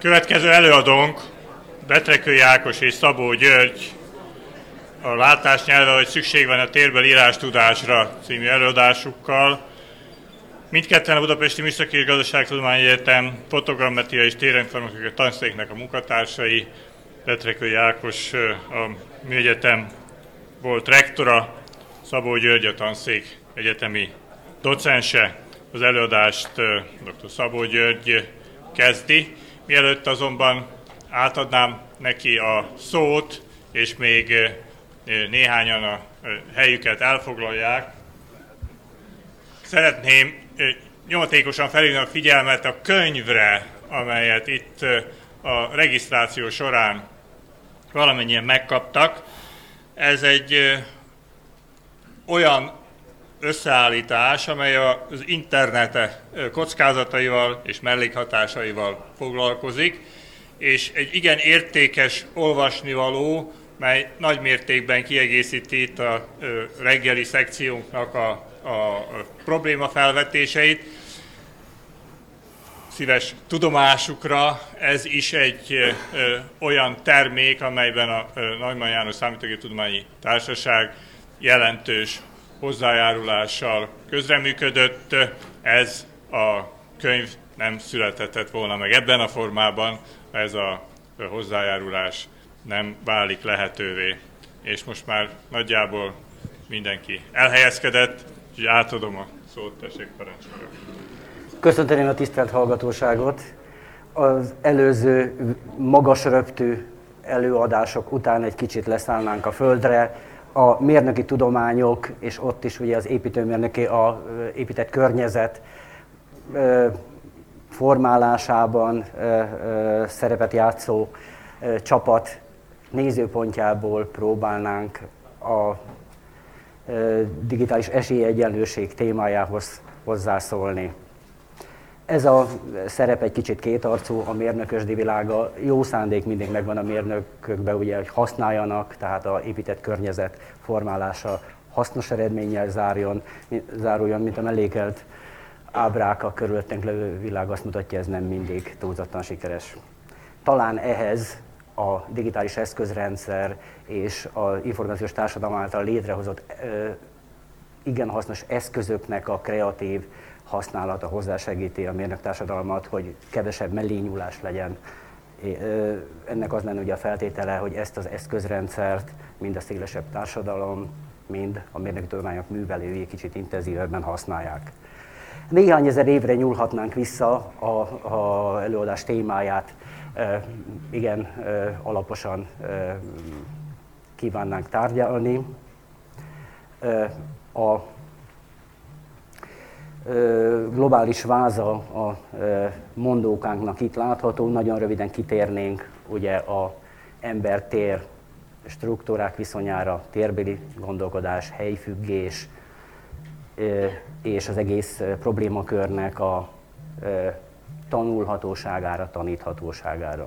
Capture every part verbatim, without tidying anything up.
Következő előadónk Betrekői Ákos és Szabó György a látásnyelve, hogy szükség van a térbeli írástudásra című előadásukkal. Mindketten a Budapesti Műszaki és Gazdaságtudományi Egyetem fotogrammetria és térinformatikai tanszéknek a munkatársai. Betrekői Ákos a Műegyetem volt rektora, Szabó György a tanszék egyetemi docense. Az előadást dr. Szabó György kezdi. Mielőtt azonban átadnám neki a szót, és még néhányan a helyüket elfoglalják, szeretném nyomatékosan felhívni a figyelmet a könyvre, amelyet itt a regisztráció során valamennyien megkaptak. Ez egy olyan összeállítás, amely az internet kockázataival és mellékhatásaival foglalkozik, és egy igen értékes olvasnivaló, mely nagy mértékben kiegészíti itt a reggeli szekciónknak a, a probléma felvetéseit. Szíves tudomásukra ez is egy ö, olyan termék, amelyben a ö, Neumann János Számítógéptudományi Társaság jelentős hozzájárulással közreműködött. Ez a könyv nem születhetett volna meg ebben a formában, ez a hozzájárulás nem válik lehetővé. És most már nagyjából mindenki elhelyezkedett, úgyhogy átadom a szót, tessék, parancsoljon. Köszönteném a tisztelt hallgatóságot. Az előző magas röptű előadások után egy kicsit leszállnánk a földre. A mérnöki tudományok, és ott is ugye az építőmérnöki, a épített környezet formálásában szerepet játszó csapat nézőpontjából próbálnánk a digitális esélyegyenlőség témájához hozzászólni. Ez a szerep egy kicsit kétarcú, a mérnökösdi világa. Jó szándék mindig megvan a mérnökökben, ugye, hogy használjanak, tehát az épített környezet formálása hasznos eredménnyel zárjon, záruljon, mint a mellékelt ábrák a körülöttünk levő világ azt mutatja, ez nem mindig túlzottan sikeres. Talán ehhez a digitális eszközrendszer és az információs társadalom által létrehozott ö, igen hasznos eszközöknek a kreatív használata hozzásegíti a mérnöktársadalmat, hogy kevesebb mellényúlás legyen. Ennek az lenne ugye a feltétele, hogy ezt az eszközrendszert mind a szélesebb társadalom, mind a mérnöki tudományok művelői kicsit intenzívebben használják. Néhány ezer évre nyúlhatnánk vissza a, a előadás témáját, e, igen e, alaposan e, kívánnánk tárgyalni. E, a globális váza a mondókánknak itt látható, nagyon röviden kitérnénk ugye a ember-tér struktúrák viszonyára, térbeli gondolkodás, helyfüggés és az egész problémakörnek a tanulhatóságára, taníthatóságára.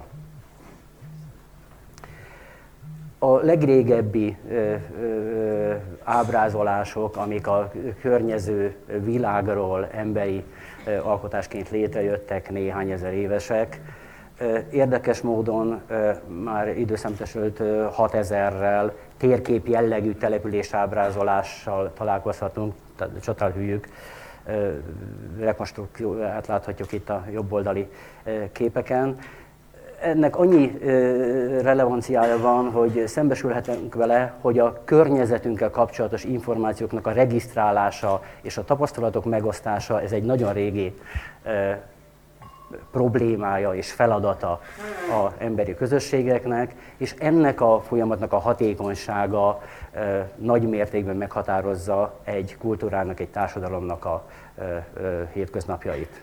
A legrégebbi ö, ö, ábrázolások, amik a környező világról emberi ö, alkotásként létrejöttek, néhány ezer évesek. Ö, érdekes módon ö, már időszámítás hatezerrel térkép jellegű település ábrázolással találkozhatunk, tehát csatárhűjük. Rekonstrukcióját láthatjuk itt a jobboldali képeken. Ennek annyi relevanciája van, hogy szembesülhetünk vele, hogy a környezetünkkel kapcsolatos információknak a regisztrálása és a tapasztalatok megosztása, ez egy nagyon régi problémája és feladata az emberi közösségeknek, és ennek a folyamatnak a hatékonysága nagy mértékben meghatározza egy kultúrának, egy társadalomnak a hétköznapjait.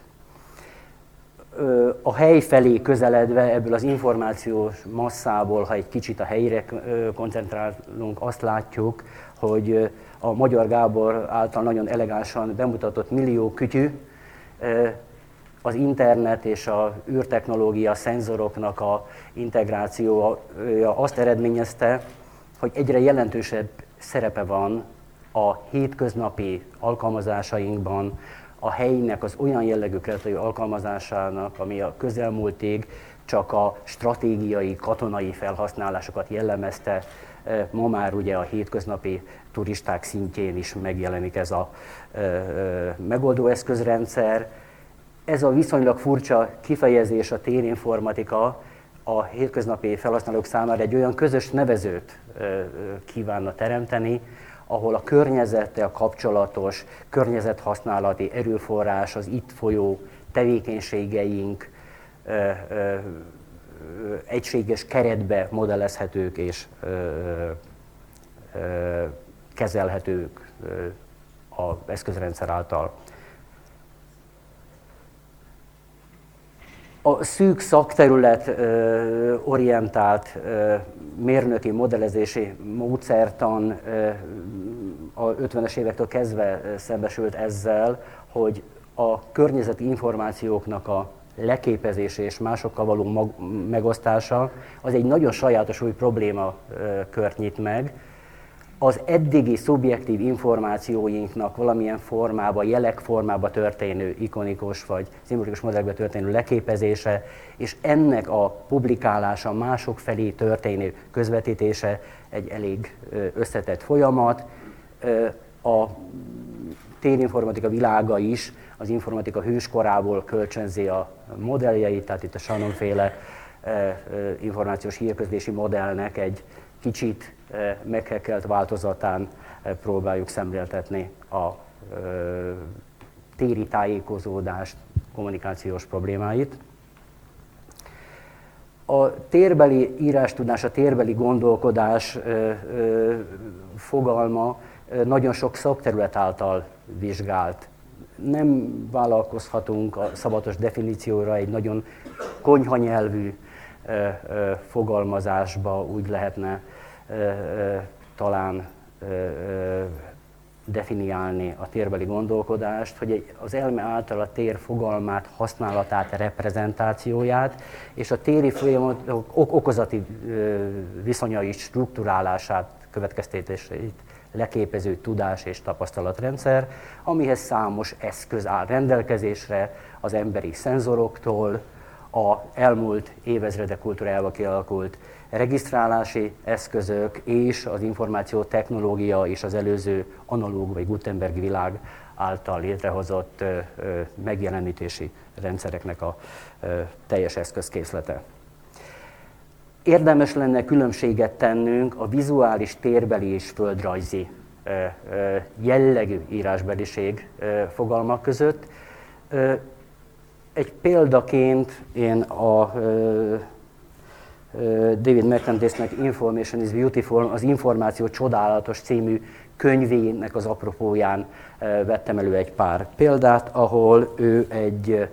A hely felé közeledve, ebből az információs masszából, ha egy kicsit a helyre koncentrálunk, azt látjuk, hogy a Magyar Gábor által nagyon elegánsan bemutatott millió kütyű, az internet és a űrtechnológia, a szenzoroknak a integrációja azt eredményezte, hogy egyre jelentősebb szerepe van a hétköznapi alkalmazásainkban, a helynek az olyan jellegű kreatív alkalmazásának, ami a közelmúltig csak a stratégiai, katonai felhasználásokat jellemezte, ma már ugye a hétköznapi turisták szintjén is megjelenik ez a megoldóeszközrendszer. Ez a viszonylag furcsa kifejezés, a térinformatika, a hétköznapi felhasználók számára egy olyan közös nevezőt kívánna teremteni, ahol a környezettel kapcsolatos környezethasználati erőforrás, az itt folyó tevékenységeink ö, ö, ö, egységes keretbe modellezhetők és ö, ö, kezelhetők ö, az eszközrendszer által. A szűk szakterület ö, orientált ö, mérnöki modellezési módszertan ö, a ötvenes évektől kezdve szembesült ezzel, hogy a környezeti információknak a leképezése és másokkal való mag- megosztása az egy nagyon sajátos új probléma ö, kört nyit meg. Az eddigi szubjektív információinknak valamilyen formában, jelek formában történő ikonikus vagy szimbolikus modellekben történő leképezése, és ennek a publikálása, mások felé történő közvetítése egy elég összetett folyamat. A térinformatika világa is az informatika hőskorából kölcsönzi a modelljeit, tehát itt a Shannon-féle információs hírközlési modellnek egy kicsit meghekkelt változatán próbáljuk szemléltetni a téri tájékozódás kommunikációs problémáit. A térbeli írástudás, a térbeli gondolkodás fogalma nagyon sok szakterület által vizsgált. Nem vállalkozhatunk a szabatos definícióra, egy nagyon konyha nyelvű fogalmazásba úgy lehetne talán definiálni a térbeli gondolkodást, hogy az elme által a tér fogalmát, használatát, reprezentációját és a téri folyamatok okozati viszonyait, strukturálását, következtetéseit leképező tudás és tapasztalatrendszer, amihez számos eszköz áll rendelkezésre, az emberi szenzoroktól, a elmúlt évezredek kultúrájába kialakult regisztrálási eszközök és az információtechnológia és az előző analóg vagy Gutenbergi világ által létrehozott ö, ö, megjelenítési rendszereknek a ö, teljes eszközkészlete. Érdemes lenne különbséget tennünk a vizuális, térbeli és földrajzi ö, ö, jellegű írásbeliség ö, fogalmak között. Ö, egy példaként én a ö, David McCandlessnek Information is Beautiful, az Információ csodálatos című könyvének az apropóján vettem elő egy pár példát, ahol ő egy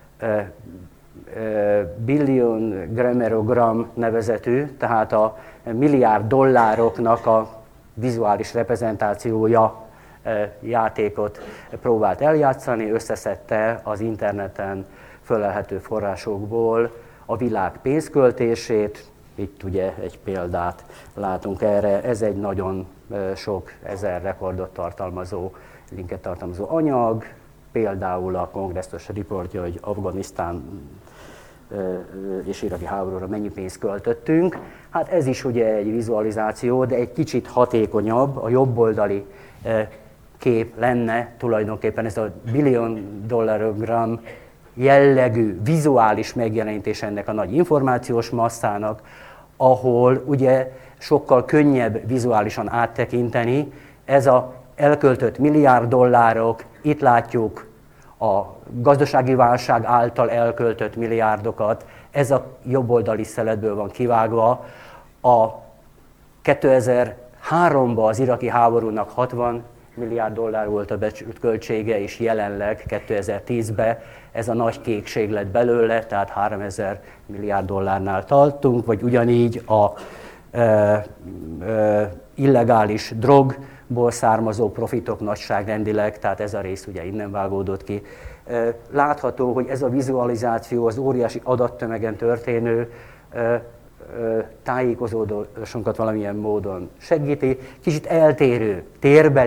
billion grammarogram nevezetű, tehát a milliárd dollároknak a vizuális reprezentációja játékot próbált eljátszani, összeszedte az interneten fölelhető forrásokból a világ pénzköltését, itt ugye egy példát látunk erre, ez egy nagyon sok ezer rekordot tartalmazó, linket tartalmazó anyag, például a kongresszus riportja, hogy Afganisztán és iraki háborúra mennyi pénzt költöttünk. Hát ez is ugye egy vizualizáció, de egy kicsit hatékonyabb, a jobboldali kép lenne tulajdonképpen ez a billion dollarogram jellegű vizuális megjelenítés ennek a nagy információs masszának, ahol ugye sokkal könnyebb vizuálisan áttekinteni. Ez a elköltött milliárd dollárok, itt látjuk a gazdasági válság által elköltött milliárdokat, ez a jobboldali szeletből van kivágva. A kétezer-háromban az iraki háborúnak hatvan milliárd dollár volt a becsült költsége, és jelenleg kétezer-tízben ez a nagy kékség lett belőle, tehát háromezer milliárd dollárnál tartunk, vagy ugyanígy a ö, ö, illegális drogból származó profitok nagyságrendileg, tehát ez a rész ugye innen vágódott ki. Látható, hogy ez a vizualizáció az óriási adattömegen történő ö, ö, tájékozódásunkat valamilyen módon segíti, kicsit eltérő, térbeli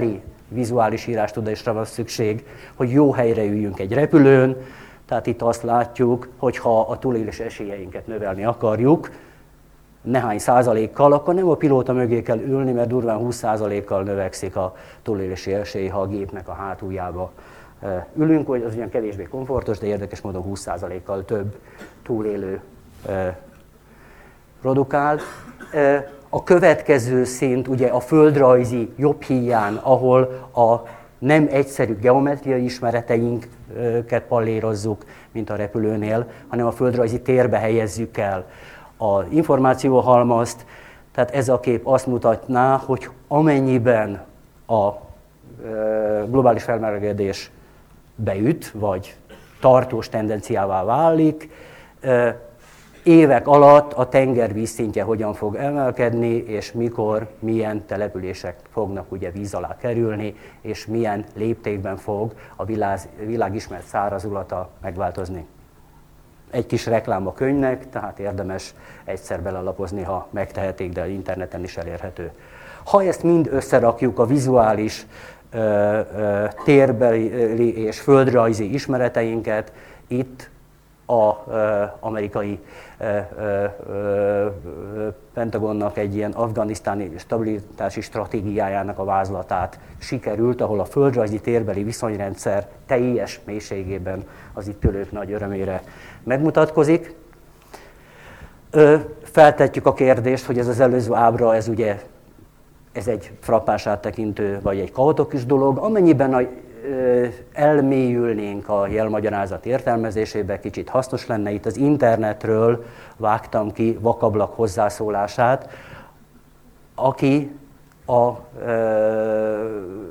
vizuális írástudásra van szükség, hogy jó helyre üljünk egy repülőn. Tehát itt azt látjuk, hogy ha a túlélés esélyeinket növelni akarjuk, nehány százalékkal, akkor nem a pilóta mögé kell ülni, mert durván húsz százalékkal növekszik a túlélési esély, ha a gépnek a hátuljába ülünk, hogy az ugyan kevésbé komfortos, de érdekes módon húsz százalékkal több túlélő produkál. A következő szint ugye a földrajzi jobb híján, ahol a nem egyszerű geometriai ismereteinket pallérozzuk, mint a repülőnél, hanem a földrajzi térbe helyezzük el az információhalmazt. Tehát ez a kép azt mutatná, hogy amennyiben a globális felmelegedés beüt, vagy tartós tendenciává válik, évek alatt a tengervíz szintje hogyan fog emelkedni, és mikor, milyen települések fognak ugye víz alá kerülni, és milyen léptékben fog a világ, világ ismert szárazulata megváltozni. Egy kis reklám a könyvnek, tehát érdemes egyszer belelapozni, ha megtehetik, de az interneten is elérhető. Ha ezt mind összerakjuk, a vizuális, ö, ö, térbeli és földrajzi ismereteinket, itt az amerikai ö, ö, ö, Pentagonnak egy ilyen afganisztáni stabilitási stratégiájának a vázlatát sikerült, ahol a földrajzi térbeli viszonyrendszer teljes mélységében az itt ülők nagy örömére megmutatkozik. Ö, feltetjük a kérdést, hogy ez az előző ábra, ez ugye ez egy frappáns áttekintő, vagy egy kaotikus dolog, amennyiben a elmélyülnénk a jelmagyarázat értelmezésébe, kicsit hasznos lenne. Itt az internetről vágtam ki Vakablak hozzászólását, aki a ö,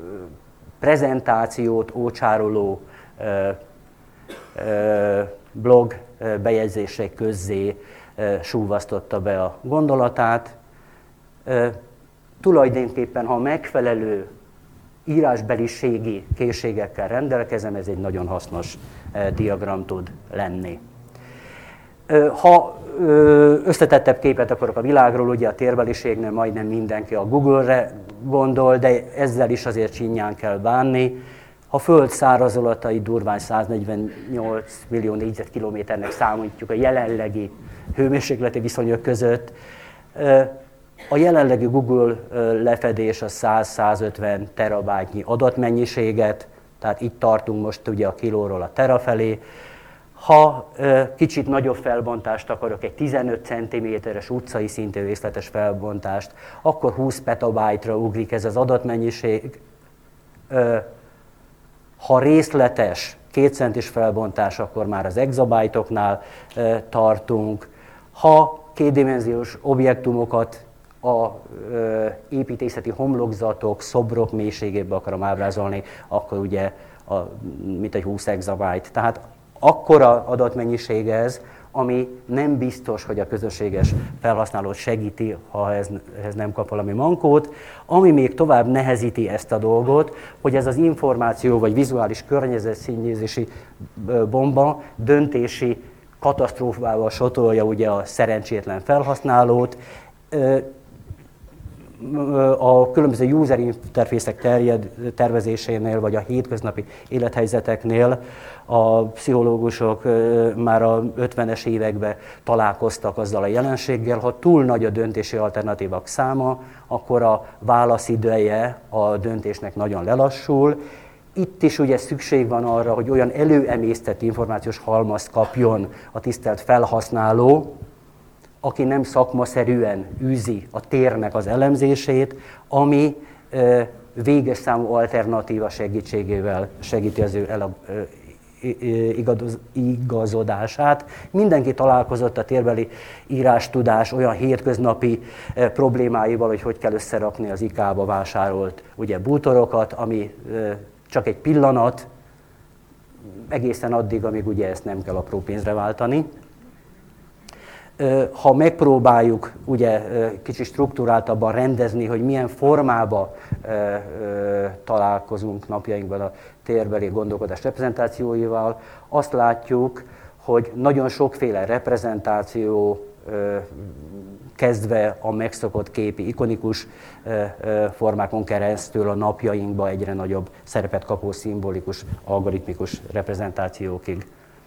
prezentációt ócsároló ö, ö, blog bejegyzések közzé ö, súvasztotta be a gondolatát. Ö, tulajdonképpen, ha megfelelő írásbeliségi készségekkel rendelkezem, ez egy nagyon hasznos diagram tud lenni. Ha összetettebb képet akarok a világról, ugye a térbeliségnél majdnem mindenki a Google-re gondol, de ezzel is azért csinyán kell bánni. Ha Föld szárazolatai durván száznegyvennyolc millió négyzetkilométernek számítjuk a jelenlegi hőmérsékleti viszonyok között, a jelenlegi Google lefedés a száz-százötven terabájtnyi adatmennyiséget, tehát itt tartunk most ugye a kilóról a tera felé. Ha kicsit nagyobb felbontást akarok, egy tizenöt centiméteres utcai szintű részletes felbontást, akkor húsz petabájtra ugrik ez az adatmennyiség. Ha részletes, két centis felbontás, akkor már az exabájtoknál tartunk. Ha kétdimenziós objektumokat a ö, építészeti homlokzatok, szobrok mélységébe akarom ábrázolni, akkor ugye a, mint egy húsz exabájt. Tehát akkora adatmennyiség ez, ami nem biztos, hogy a közösséges felhasználót segíti, ha ez, ez nem kap valami mankót. Ami még tovább nehezíti ezt a dolgot, hogy ez az információ vagy vizuális környezetszennyezési bomba döntési katasztrófával sotolja ugye a szerencsétlen felhasználót. A különböző user interfészek terjed, tervezésénél, vagy a hétköznapi élethelyzeteknél a pszichológusok már a ötvenes években találkoztak azzal a jelenséggel, ha túl nagy a döntési alternatívak száma, akkor a válaszideje a döntésnek nagyon lelassul. Itt is ugye szükség van arra, hogy olyan előemésztett információs halmazt kapjon a tisztelt felhasználó, aki nem szakmaszerűen űzi a térnek az elemzését, ami véges számú alternatíva segítségével segíti az ő igazodását. Mindenki találkozott a térbeli írástudás olyan hétköznapi problémáival, hogy hogy kell összerakni az ikába vásárolt ugye, bútorokat, ami csak egy pillanat, egészen addig, amíg ugye ezt nem kell apró pénzre váltani. Ha megpróbáljuk ugye kicsit struktúráltabban rendezni, hogy milyen formába találkozunk napjainkban a térbeli gondolkodás reprezentációival, azt látjuk, hogy nagyon sokféle reprezentáció kezdve a megszokott képi ikonikus formákon keresztül a napjainkba egyre nagyobb szerepet kapó szimbolikus, algoritmikus reprezentációkig.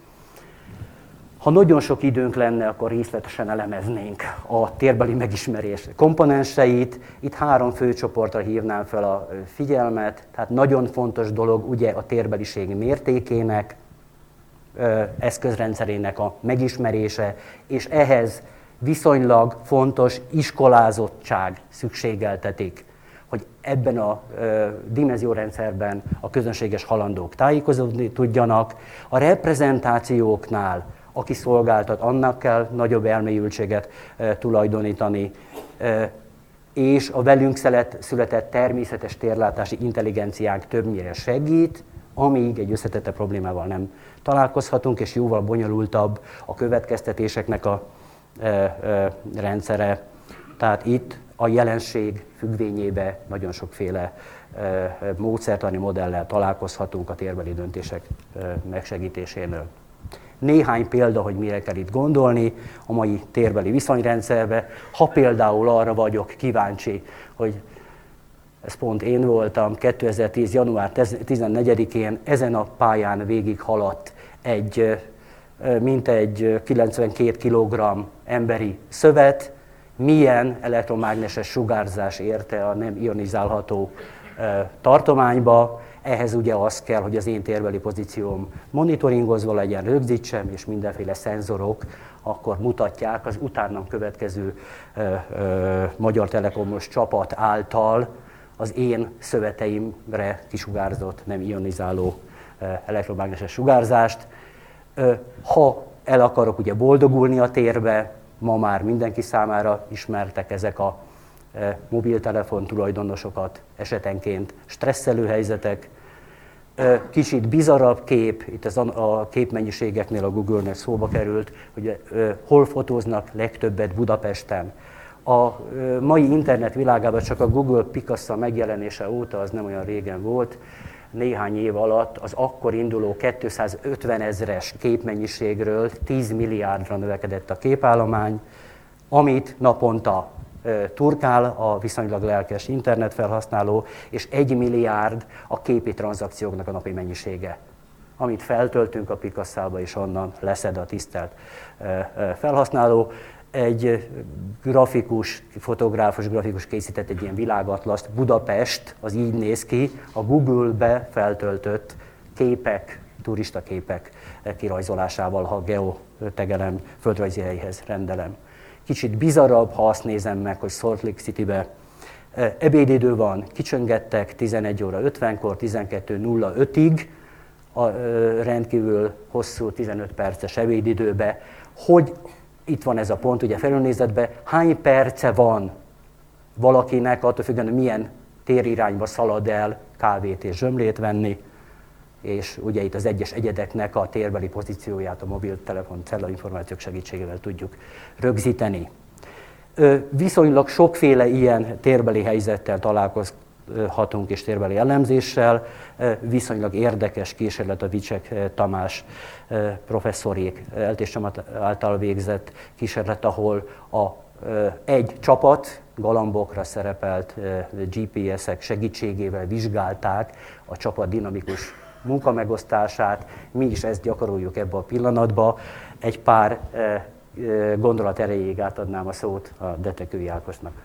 Ha nagyon sok időnk lenne, akkor részletesen elemeznénk a térbeli megismerés komponenseit. Itt három fő csoportra hívnám fel a figyelmet. Tehát nagyon fontos dolog ugye a térbeliség mértékének, eszközrendszerének a megismerése, és ehhez viszonylag fontos iskolázottság szükségeltetik, hogy ebben a ö, dimenziórendszerben a közönséges halandók tájékozódni tudjanak. A reprezentációknál, aki szolgáltat, annak kell nagyobb elmélyültséget ö, tulajdonítani, ö, és a velünk született természetes térlátási intelligenciánk többnyire segít, amíg egy összetettebb problémával nem találkozhatunk, és jóval bonyolultabb a következtetéseknek a e, e, rendszere. Tehát itt a jelenség függvényébe nagyon sokféle e, módszertani modellel találkozhatunk a térbeli döntések e, megsegítésénél. Néhány példa, hogy mire kell itt gondolni a mai térbeli viszonyrendszerbe. Ha például arra vagyok kíváncsi, hogy ez pont én voltam, kétezer-tíz. január tizennegyedikén ezen a pályán végig haladt egy mintegy kilencvenkét kilogramm emberi szövet, milyen elektromágneses sugárzás érte a nem ionizálható tartományba. Ehhez ugye az kell, hogy az én térbeli pozícióm monitoringozva legyen, rögzítsem, és mindenféle szenzorok akkor mutatják az utánam következő ö, ö, Magyar Telekomos csapat által az én szöveteimre kisugárzott, nem ionizáló elektromágneses sugárzást. Ha el akarok ugye boldogulni a térbe, ma már mindenki számára ismertek ezek a mobiltelefon tulajdonosokat esetenként stresszelő helyzetek. Kicsit bizarrabb kép, itt ez a képmennyiségeknél a Google-nek szóba került, hogy hol fotóznak legtöbbet Budapesten. A mai internet világában csak a Google Picasa megjelenése óta, az nem olyan régen volt, néhány év alatt az akkor induló kétszázötven ezres képmennyiségről tíz milliárdra növekedett a képállomány, amit naponta turkál a viszonylag lelkes internetfelhasználó, és egy milliárd a képi tranzakcióknak a napi mennyisége, amit feltöltünk a Picasába, és onnan leszed a tisztelt felhasználó. Egy grafikus, fotográfus, grafikus készített egy ilyen világatlaszt, Budapest, az így néz ki, a Google-be feltöltött képek, turista képek kirajzolásával, ha geotegelem, földrajzi helyhez rendelem. Kicsit bizarrabb, ha azt nézem meg, hogy Salt Lake Citybe ebédidő van, kicsöngettek tizenegy óra ötvenkor, tizenkettő nulla ötig, a rendkívül hosszú tizenöt perces ebédidőbe, hogy itt van ez a pont, ugye felülnézetben, hány perce van valakinek, attól függően, hogy milyen térirányba szalad el kávét és zsömlét venni, és ugye itt az egyes egyedeknek a térbeli pozícióját a mobiltelefon cellainformációk segítségével tudjuk rögzíteni. Viszonylag sokféle ilyen térbeli helyzettel találkozhatunk és térbeli elemzéssel. Viszonylag érdekes kísérlet a Vicsek Tamás professzorék eltéscsapat által végzett kísérlet, ahol a, egy csapat galambokra szerepelt gé pé es-ek segítségével vizsgálták a csapat dinamikus munkamegosztását. Mi is ezt gyakoroljuk ebbe a pillanatba. Egy pár gondolat erejéig átadnám a szót a Detekői Ákosnak.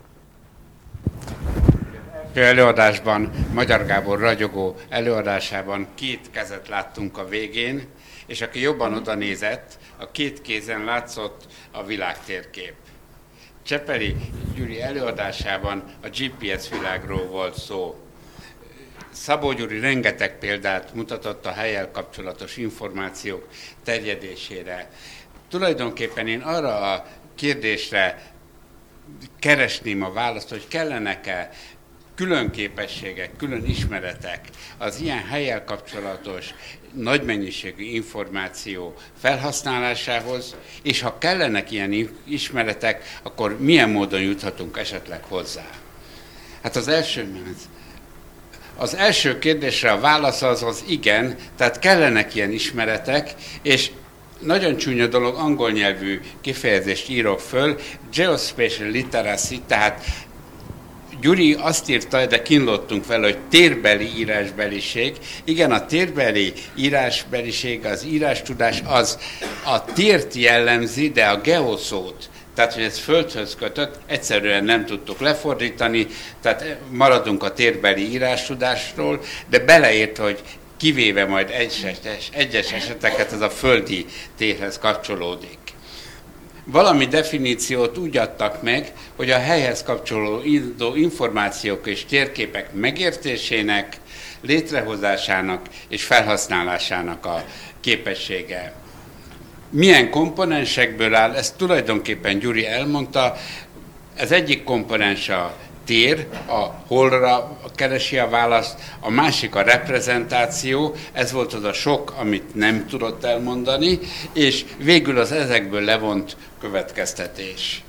Előadásban, Magyar Gábor ragyogó előadásában két kezet láttunk a végén, és aki jobban oda nézett, a két kézen látszott a világtérkép. Csepeli Gyuri előadásában a gé pé es világról volt szó. Szabó Gyuri rengeteg példát mutatott a hellyel kapcsolatos információk terjedésére. Tulajdonképpen én arra a kérdésre keresném a választ, hogy kellenek-e külön képességek, külön ismeretek az ilyen hellyel kapcsolatos nagy mennyiségű információ felhasználásához, és ha kellenek ilyen ismeretek, akkor milyen módon juthatunk esetleg hozzá? Hát az első, az első kérdésre a válasz az az igen, tehát kellenek ilyen ismeretek, és nagyon csúnya dolog, angol nyelvű kifejezést írok föl, geospatial literacy, tehát Gyuri azt írta, de kínlottunk vele, hogy térbeli írásbeliség. Igen, a térbeli írásbeliség, az írástudás az a tért jellemzi, de a geoszót, tehát hogy ez földhöz kötött, egyszerűen nem tudtuk lefordítani, tehát maradunk a térbeli írástudásról, de beleért, hogy kivéve majd egyes, egyes eseteket, ez a földi térhez kapcsolódik. Valami definíciót úgy adtak meg, hogy a helyhez kapcsolódó információk és térképek megértésének, létrehozásának és felhasználásának a képessége. Milyen komponensekből áll, ezt tulajdonképpen Gyuri elmondta, az egyik komponens a tér, a holra keresi a választ, a másik a reprezentáció, ez volt az a sok, amit nem tudott elmondani, és végül az ezekből levont következtetés.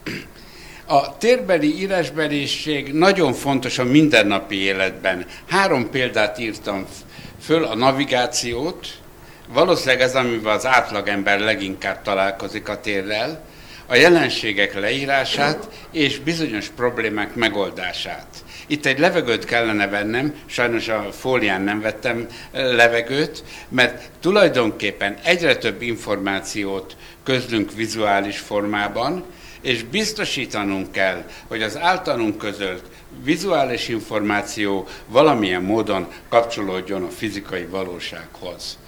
A térbeli írásbeliség nagyon fontos a mindennapi életben. Három példát írtam föl, a navigációt, valószínűleg ez, amivel az átlagember leginkább találkozik a térrel, a jelenségek leírását és bizonyos problémák megoldását. Itt egy levegőt kellene vennem, sajnos a fólián nem vettem levegőt, mert tulajdonképpen egyre több információt közlünk vizuális formában, és biztosítanunk kell, hogy az általunk közölt vizuális információ valamilyen módon kapcsolódjon a fizikai valósághoz.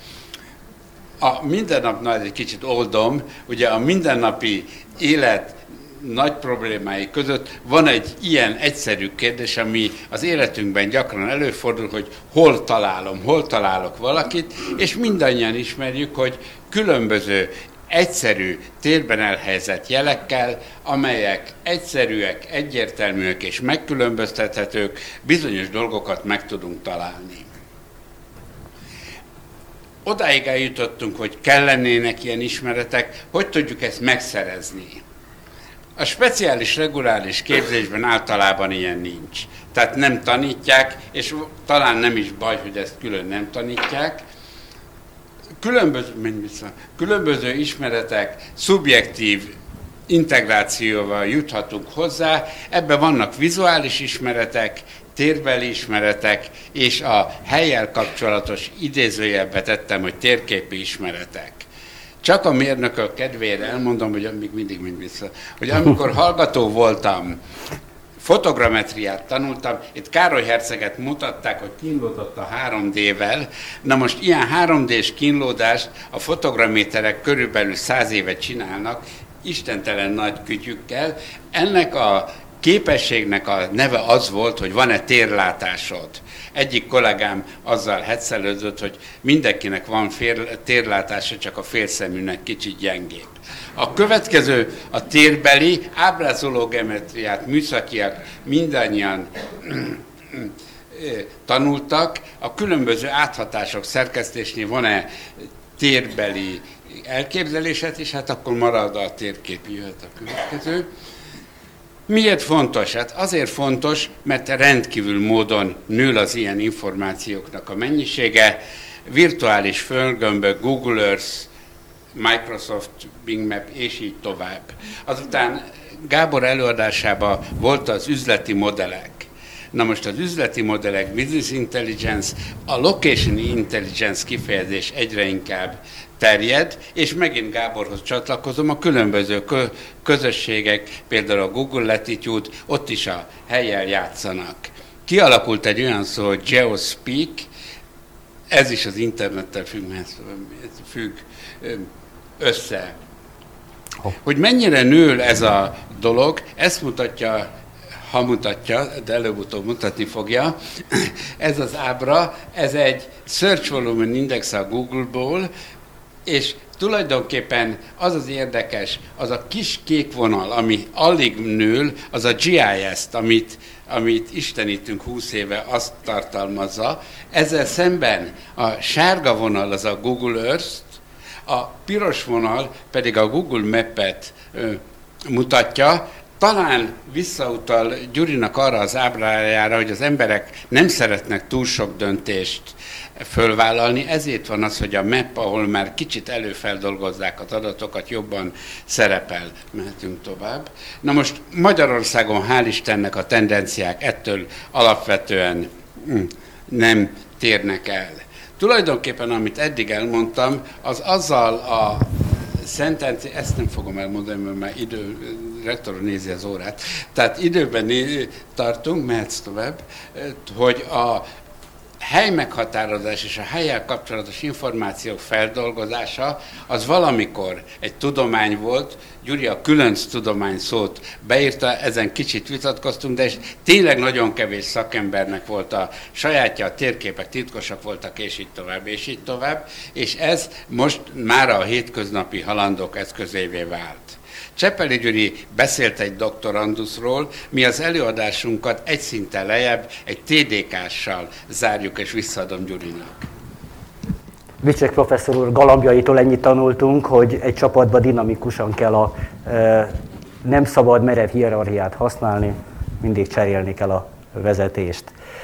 A mindennapnál egy kicsit oldom, ugye a mindennapi élet nagy problémái között van egy ilyen egyszerű kérdés, ami az életünkben gyakran előfordul, hogy hol találom, hol találok valakit, és mindannyian ismerjük, hogy különböző egyszerű térben elhelyezett jelekkel, amelyek egyszerűek, egyértelműek és megkülönböztethetők, bizonyos dolgokat meg tudunk találni. Odáig eljutottunk, hogy kellenének ilyen ismeretek, hogy tudjuk ezt megszerezni. A speciális reguláris képzésben általában ilyen nincs. Tehát nem tanítják, és talán nem is baj, hogy ezt külön nem tanítják. Különböző, különböző ismeretek, szubjektív integrációval juthatunk hozzá, ebben vannak vizuális ismeretek, térbeli ismeretek, és a hellyel kapcsolatos idézőjelbe tettem, hogy térképi ismeretek. Csak a mérnökök kedvére elmondom, hogy még mindig mind vissza, hogy amikor hallgató voltam, fotogrammetriát tanultam, itt Károly herceget mutatták, hogy kínlódott a három dé-vel. Na most ilyen három dés kínlódást a fotogramméterek körülbelül száz évet csinálnak, istentelen nagy kütyükkel. Ennek a képességnek a neve az volt, hogy van-e térlátásod. Egyik kollégám azzal heccelődött, hogy mindenkinek van fél, térlátása, csak a félszeműnek kicsit gyengébb. A következő a térbeli, ábrázoló geometriát, műszakiak mindannyian tanultak. A különböző áthatások szerkesztésnél van-e térbeli elképzelésed, és hát akkor marad a térkép, jöhet a következő. Miért fontos? Hát azért fontos, mert rendkívül módon nő az ilyen információknak a mennyisége. Virtuális földgömbök, Google Earth, Microsoft Bing Map, és így tovább. Azután Gábor előadásában volt az üzleti modellek. Na most az üzleti modellek, business intelligence, a location intelligence kifejezés egyre inkább terjed, és megint Gáborhoz csatlakozom, a különböző közösségek, például a Google Latitude, ott is a hellyel játszanak. Kialakult egy olyan szó, hogy Geospeak, ez is az internettel függ, függ össze. Hogy mennyire nő ez a dolog, ezt mutatja, ha mutatja, de előbb-utóbb mutatni fogja, ez az ábra, ez egy Search Volume Index a Google-ból, és tulajdonképpen az az érdekes, az a kis kék vonal, ami alig nől, az a gé i es-t, amit, amit istenítünk húsz éve, azt tartalmazza. Ezzel szemben a sárga vonal az a Google Earth-t, a piros vonal pedig a Google Map-et ö, mutatja. talán visszautal Gyurinak arra az ábrájára, hogy az emberek nem szeretnek túl sok döntést fölvállalni, ezért van az, hogy a map, ahol már kicsit előfeldolgozzák az adatokat, jobban szerepel. Mehetünk tovább. Na most Magyarországon hál' Istennek a tendenciák ettől alapvetően nem térnek el. Tulajdonképpen, amit eddig elmondtam, az azzal a szentenci, ezt nem fogom elmondani, mert már idő, rektor nézi az órát, tehát időben né- tartunk, mehetsz tovább, hogy a hely meghatározás és a hellyel kapcsolatos információk feldolgozása az valamikor egy tudomány volt, Gyuri a különc tudomány szót beírta, ezen kicsit vitatkoztunk, de tényleg nagyon kevés szakembernek volt a sajátja, a térképek titkosak voltak, és így tovább, és így tovább, és ez most már a hétköznapi halandók eszközévé vált. Cseppeli Gyuri beszélt egy doktoranduszról, mi az előadásunkat egy szinten lejjebb, egy té dé ká-ssal zárjuk, és visszaadom Gyurinak. Vicsek professzor úr galambjaitól ennyit tanultunk, hogy egy csapatban dinamikusan kell a e, nem szabad merev hierarchiát használni, mindig cserélni kell a vezetést.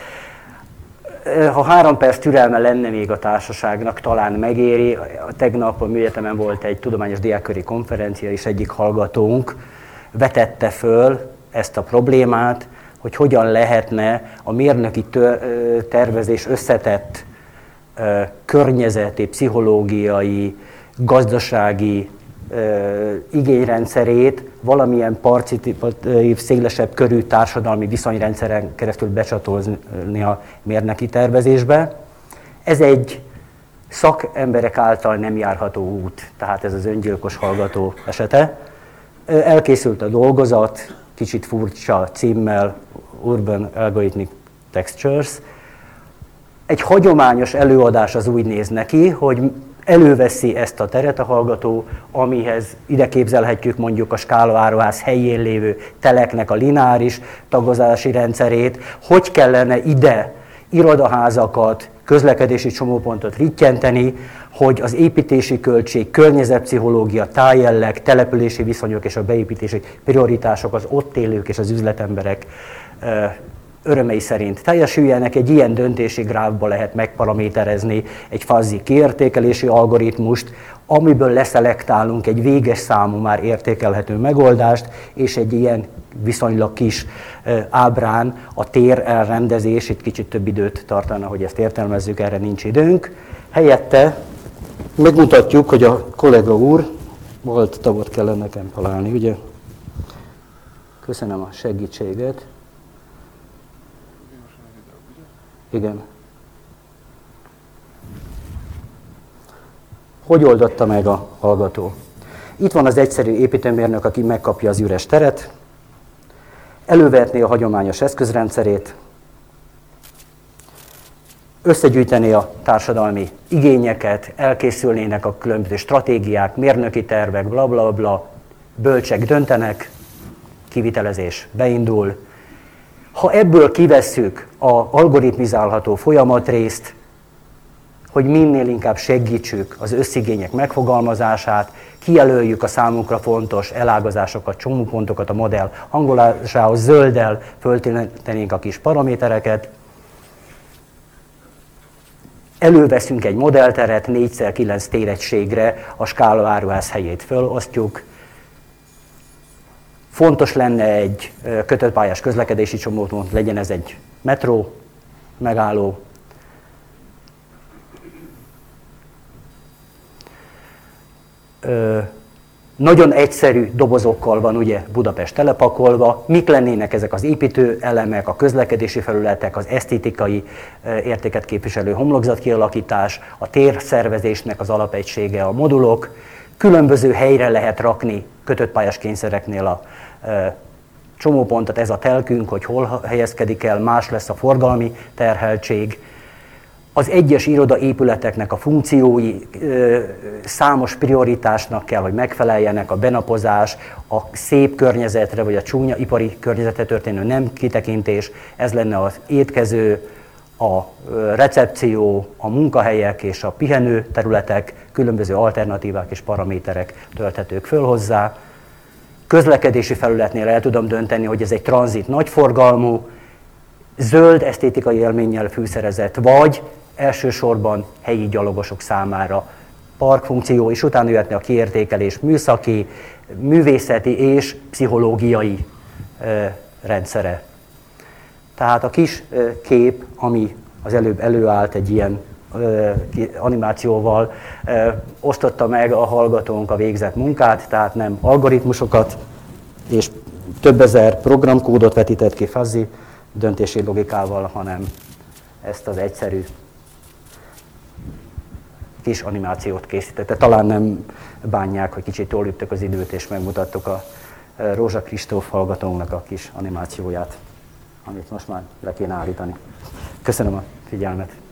Ha három perc türelme lenne még a társaságnak, talán megéri. Tegnap a műegyetemen volt egy tudományos diákköri konferencia, és egyik hallgatónk vetette föl ezt a problémát, hogy hogyan lehetne a mérnöki tervezés összetett környezeti, pszichológiai, gazdasági igényrendszerét valamilyen participatív, szélesebb körű társadalmi viszonyrendszeren keresztül becsatolni a mérnöki tervezésbe. Ez egy szakemberek által nem járható út, tehát ez az öngyilkos hallgató esete. Elkészült a dolgozat, kicsit furcsa címmel, Urban Algorithmic Textures. Egy hagyományos előadás az úgy néz neki, hogy előveszi ezt a teret a hallgató, amihez ide képzelhetjük mondjuk a skálaáruház helyén lévő teleknek a lineáris tagozási rendszerét, hogy kellene ide irodaházakat, közlekedési csomópontot rittyenteni, hogy az építési költség, környezetpszichológia, tájjelleg, települési viszonyok és a beépítési prioritások az ott élők és az üzletemberek örömei szerint teljesüljenek. Egy ilyen döntési gráfba lehet megparaméterezni egy fuzzy kiértékelési algoritmust, amiből leszelektálunk egy véges számú már értékelhető megoldást, és egy ilyen viszonylag kis ábrán a tér elrendezés, itt kicsit több időt tartana, hogy ezt értelmezzük, erre nincs időnk. Helyette megmutatjuk, hogy a kollega úr, volt tavot kellene nekem találni, ugye? Köszönöm a segítséget. Igen. Hogy oldotta meg a hallgató? Itt van az egyszerű építőmérnök, aki megkapja az üres teret, elővetné a hagyományos eszközrendszerét, összegyűjtené a társadalmi igényeket, elkészülnének a különböző stratégiák, mérnöki tervek, bla bla bla, bölcsek döntenek, kivitelezés beindul. Ha ebből kivesszük az algoritmizálható folyamatrészt, hogy minél inkább segítsük az összigények megfogalmazását, kijelöljük a számunkra fontos elágazásokat, csomópontokat a modell hangolásához, zölddel föltöltenénk a kis paramétereket, előveszünk egy modellteret, négy szer kilenc téregységre a skálaáruház helyét fölosztjuk. Fontos lenne egy kötött pályás közlekedési csomópont, legyen ez egy metró, megálló. Ö, nagyon egyszerű dobozokkal van ugye Budapest telepakolva. Mik lennének ezek az építőelemek, a közlekedési felületek, az esztétikai értéket képviselő homlokzatkialakítás, a térszervezésnek az alapegysége, a modulok. Különböző helyre lehet rakni kötött pályás kényszereknél a e, csomópontot, ez a telkünk, hogy hol helyezkedik el, más lesz a forgalmi terheltség. Az egyes irodaépületeknek a funkciói e, számos prioritásnak kell, hogy megfeleljenek, a benapozás, a szép környezetre vagy a csúnya ipari környezetre történő nem kitekintés, ez lenne az étkező, a recepció, a munkahelyek és a pihenő területek, különböző alternatívák és paraméterek tölthetők föl hozzá. közlekedési felületnél el tudom dönteni, hogy ez egy tranzit nagyforgalmú, zöld esztétikai élménnyel fűszerezett, vagy elsősorban helyi gyalogosok számára parkfunkció, és utána jöhetne a kiértékelés műszaki, művészeti és pszichológiai ö, rendszere. Tehát a kis ö, kép, ami az előbb előállt egy ilyen ö, animációval, ö, osztotta meg a hallgatónk a végzett munkát, tehát nem algoritmusokat és több ezer programkódot vetített ki fuzzy döntési logikával, hanem ezt az egyszerű kis animációt készítette. Talán nem bánják, hogy kicsit jól üttök az időt, és megmutattuk a Rózsa Kristóf hallgatónknak a kis animációját, amit most már le kéne állítani. Köszönöm a figyelmet!